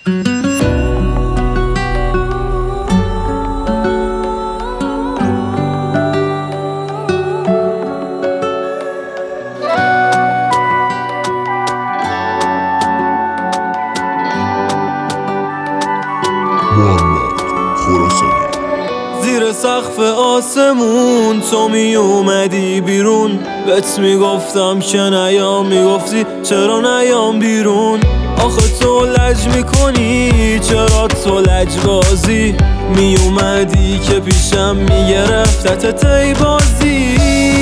زیر سقف آسمون تو می اومدی بیرون، بهت میگفتم که نیام، میگفتی چرا نیام بیرون. آخه تو لج میکنی، چرا تو لج بازی؟ می اومدی که پیشم میگرفتت ای بازی.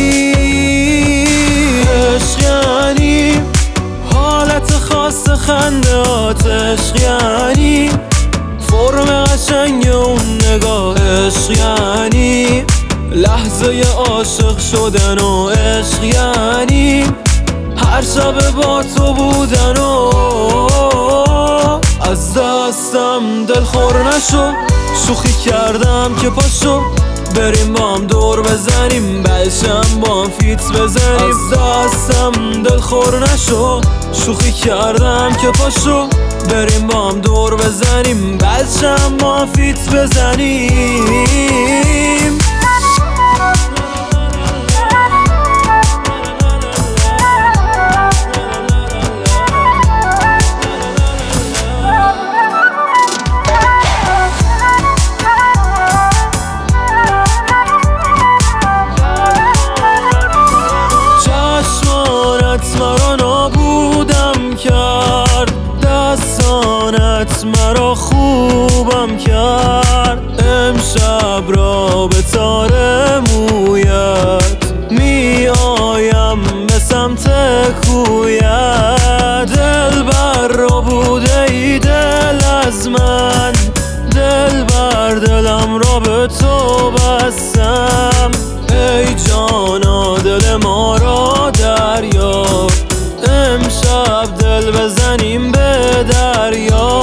عشق یعنی حالت خاص خندهات، عشق یعنی فرم قشنگ اون نگاه، عشق یعنی لحظه عاشق شدن و عشق یعنی هر شب با تو بودن و از دستم دل خور نشو، شوخی کردم که پاشو بریم با هم دور بزنیم، بعدشم با هم فیت بزنیم. از دستم دل خور نشو، شوخی کردم که پاشو بریم با هم دور بزنیم، بعدشم با هم فیت بزنیم. مرا نابودم کرد، دستانت مرا خوبم کرد. امشب را به تار مویت می آیم به سمت کویت. دل بر را بوده ای دل از من، دل بر دلم را به تو بستم. ای جانا دل ما را دریاب، امشب دل بزنیم به دریا.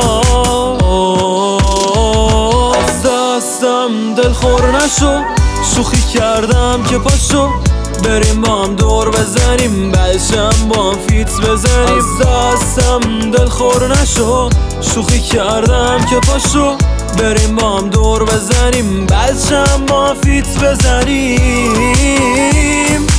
از دستم دل خور نشو، شوخی کردم که پاشو بریم با هم دور بزنیم، بعدشم با هم فیت بزنیم. از دستم دل خور نشو، شوخی کردم که پاشو بریم با هم دور بزنیم، بعدشم با هم فیت بزنیم.